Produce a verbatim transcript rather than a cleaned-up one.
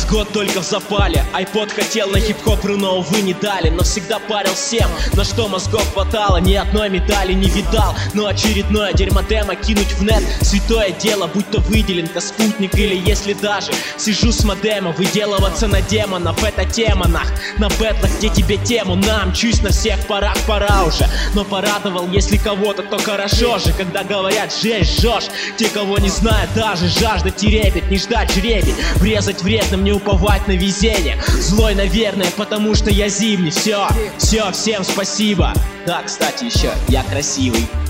Год только в запале, айпод хотел на хип-хоп, но, увы, не дали. Но всегда парил всем, на что мозгов хватало. Ни одной медали не видал, но очередное дерьмо-демо кинуть в нет — святое дело, будь то выделенка, спутник или если даже сижу с модема. Выделываться на демонов — это тема, нах. На бэтлах, где тебе тему нам, чусь на всех парах, пора уже. Но порадовал, если кого-то, то хорошо же. Когда говорят «жесть, жжешь», те, кого не знают, даже жажда теребит. Не ждать жребий, врезать вредным, не уповать на везение. Злой, наверное, потому что я зимний. Все, все, всем спасибо. Да, кстати, еще я красивый.